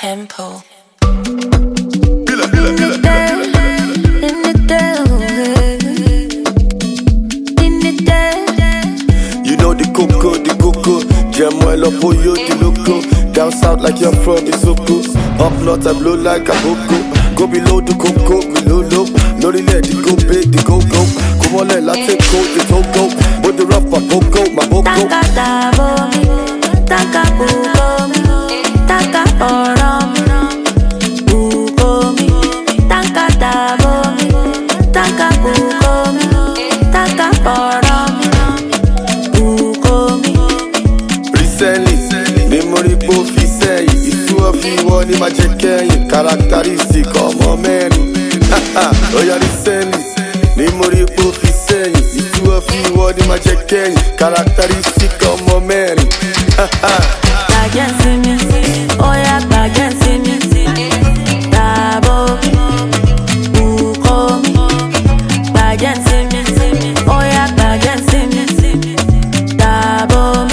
tempo. You know the coco, Jamuel up Oyo the loco. Down south like you're from Isoko. Up north I blow like a boko. Go below the coco, below low. No let it go big, the go. Come on, let take coat, the togo. But the rough, my boko. Taka tabomi, taka bukomi, taka oromi, bukomi. Taka tabomi, taka bukomi, taka oromi, bukomi. Recently, the Moripo fi say it's two of you one in my jacket. Characteristic of my man. Oh yeah, recently, the Moripo fi say it's two of you one in my jacket. Characteristic of my man. Against me, oh yeah, against me. Tabo, bukomi. Against me, oh yeah, against me. Tabo,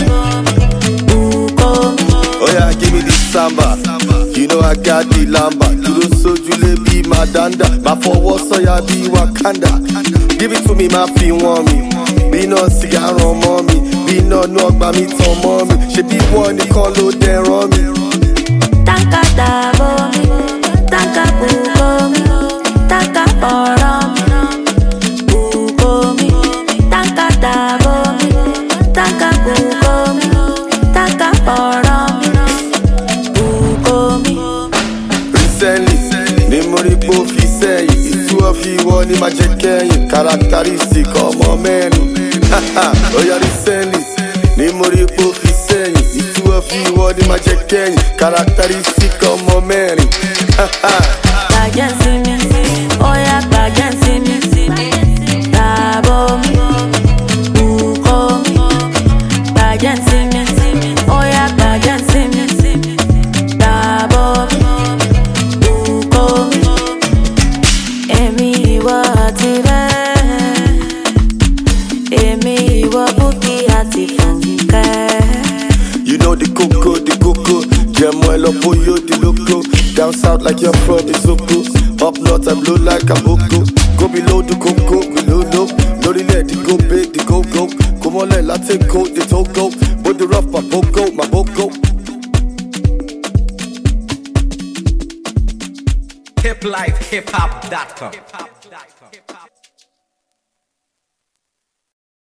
bukomi. Oh yeah, give me the samba. You know I got the lamba. Duro soju be my danda. My forward so ya be Wakanda. Give it to me, my feel want me. Be no cigar on mommy. Be no by me to mommy. She be one they call low then run me. Taka tabomi, taka bukomi, taka oromi, bukomi. Taka tabomi, taka bukomi, taka oromi, bukomi. Recently, the Moripo fi say it's two of you one in my jacket. Characteristic of my man. Oh yeah, recently, the Moripo fi say it's two of you one in my jacket. Characteristic of my man. Against me, oh yeah, against me. Tabomi, bukomi. Against me, oh yeah, against me. Tabomi, bukomi. Èmi ìwọ àti rẹ̀, èmi ìwọ Bukky àti Funkẹ́. You know the coco, Jamuel up Oyo the loco. Down south like you're from Isoko. Up north I blow like a boko. Go below the coco, below low. No let it go big, the go. Come on, let take coat, the togo. But the rough, my boko. Hiplifehiphop.com